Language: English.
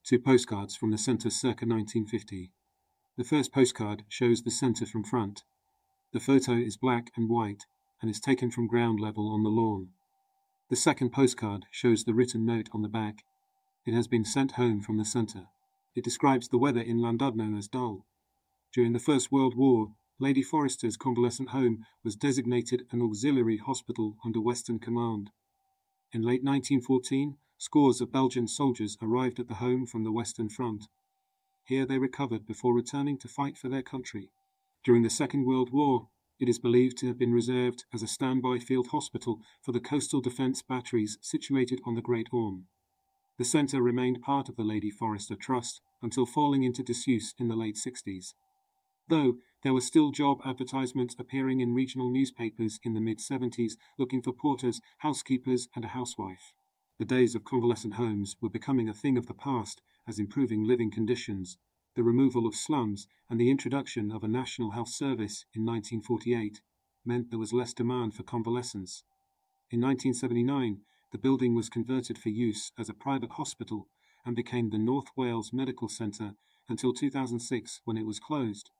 Two postcards from the centre circa 1950. The first postcard shows the centre from front. The photo is black and white and is taken from ground level on the lawn. The second postcard shows the written note on the back. It has been sent home from the centre. It describes the weather in Llandudno as dull. During the First World War, Lady Forrester's convalescent home was designated an auxiliary hospital under Western Command. In late 1914, scores of Belgian soldiers arrived at the home from the Western Front. Here they recovered before returning to fight for their country. During the Second World War, it is believed to have been reserved as a standby field hospital for the coastal defence batteries situated on the Great Orme. The centre remained part of the Lady Forrester Trust until falling into disuse in the late 60s. Though there were still job advertisements appearing in regional newspapers in the mid-70s looking for porters, housekeepers and a housewife. The days of convalescent homes were becoming a thing of the past as improving living conditions, the removal of slums and the introduction of a National Health Service in 1948 meant there was less demand for convalescents. In 1979, the building was converted for use as a private hospital and became the North Wales Medical Centre until 2006 when it was closed.